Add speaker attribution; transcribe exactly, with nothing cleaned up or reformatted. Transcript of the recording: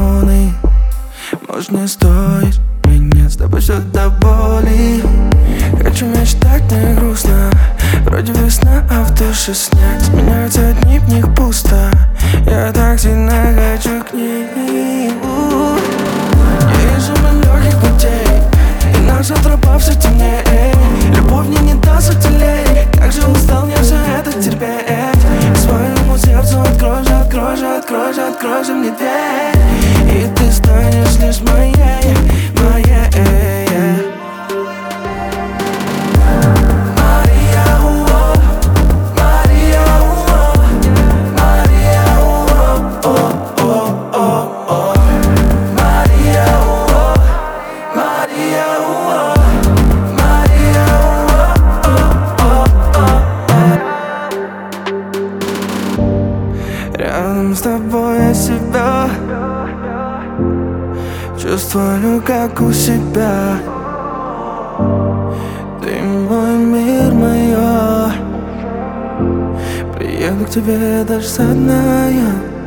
Speaker 1: полный. Может, не стоит, меня с тобой все до боли. Хочу мечтать, не грустно. Вроде весна, а в душе снег. Сменяются дни, в них пусто. Я так сильно хочу к ней. Я вижу легких путей, и наша тропа все темнее. Любовь мне не даст утилей. Как же устал я все это терпеть. Своему сердцу открой же, открой же, открой же, открой же мне дверь. И ты станешь лишь моей, моей. Рядом с тобой я себя чувствую, как у себя. Ты мой мир, моё. Приеду к тебе даже со дна я.